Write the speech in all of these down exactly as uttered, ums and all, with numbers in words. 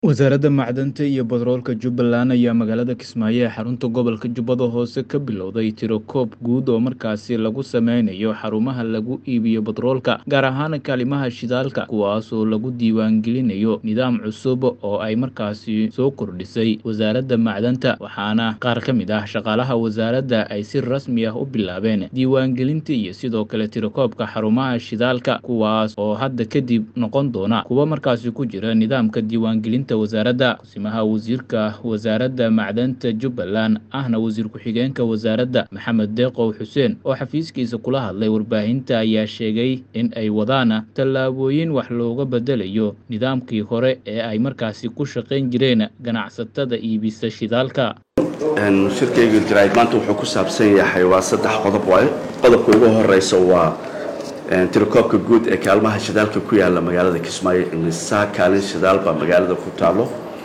Wasaaradda Macdanta iyo Batroolka Jubbaland ayaa magaalada Kismaayo ee xarunta gobolka Jubbada Hoose ka bilowday tiro koob guud oo markaasi lagu sameynayo xarumaha lagu iibiyo batroolka, gaar ahaan kaalimaha shidaalka, kuwaasoo lagu diiwaangelinayo nidaam cusub oo ay markaasi soo kordhisay Wasaaradda Macdanta, waxaana qaar ka mid ah shaqaalaha wasaaradda ay si rasmi ah u bilaabeen diiwaangelinta iyo sidoo kale tiro-koobka xarumaha shidaalka, kuwaas oo hadda kadib noqon doona kuwa markaasi ku jira nidaamka diiwaangelinta wasaaradda. Kusimaha wasiirka wasaaradda macdanta Jubbaland ahna wasiir ku-xigeenka wasaaradda Maxamed Deeqow Xuseen oo xafiiskiisa kula hadlay warbaahinta ayaa sheegay in ay wadaan tallaabooyin wax looga bedelayo nidaamkii hore ee ay markaasi ku shaqayn jireen ganacsatada iibisa shidaalka. shirkeyga jirayd maanta wuxuu ku saabsan yahay waa saddex qodob waaye. qodobka ugu horeysa waa tiro-koobka guud ee kaalmaha shidaalka ku yaala magaalada Kismaayo. imisa kaalin shidaal baa magaalada ku taalo.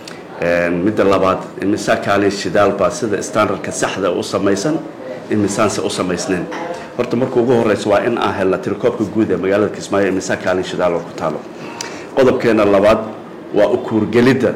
midda labaad, imisa kaalin shidaal baa sida standardka saxda u samaysan, imisaanse u samaysnayn. horta marka ugu horeysa waa in aan helna tiro-koobka guud ee magaalada Kismaayo imisa kaalin shidaal oo ku taalo. qodobkeena labaad waa u kuurgelidda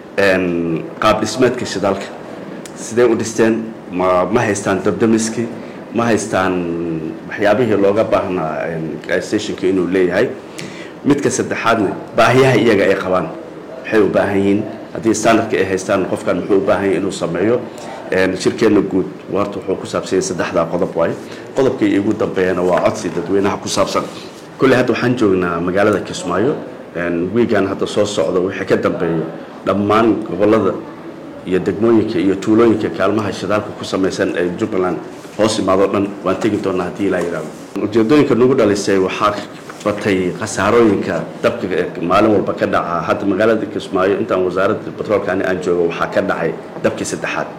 qaab dhismeedka shidaalka. sidee u dhisteen, ma ma haystaan dabdamiski, ma haystaan waxyaabihii looga baahnaa stationka inuu leeyahay. midka saddexaadna baahiyaha iyaga ay qabaan, waxay u baahan yihiin haddii standardka ay haystaan qofkan muxuu u baahan yahay inuu sameeyo. shirkeena guud warta wuxuu ku saabsan yahay saddexdaa qodob waaye. qodobka ugu dambeeyana waa codsi dadweynaha ku saabsan. kulley hadda waxaan joognaa magaalada Kismaayo. wiigan hadda soo socda wixii ka dambeeyo dhammaan gobolada iyo degmooyinka iyo tuulooyinka kaalmaha shidaalka ku samaysan ee Jubbaland hoos imaado dhan waan tegi doonaa haddii ilaa yiraahdo. ujeedooyinka nagu dhalisay waxaa batay khasaarooyinka dabka maalin walba ka dhaca. hadda magaalada Kismaayo intaan wasaaradda batroolka aan joogo waxaa ka dhacay dabkii saddexaad.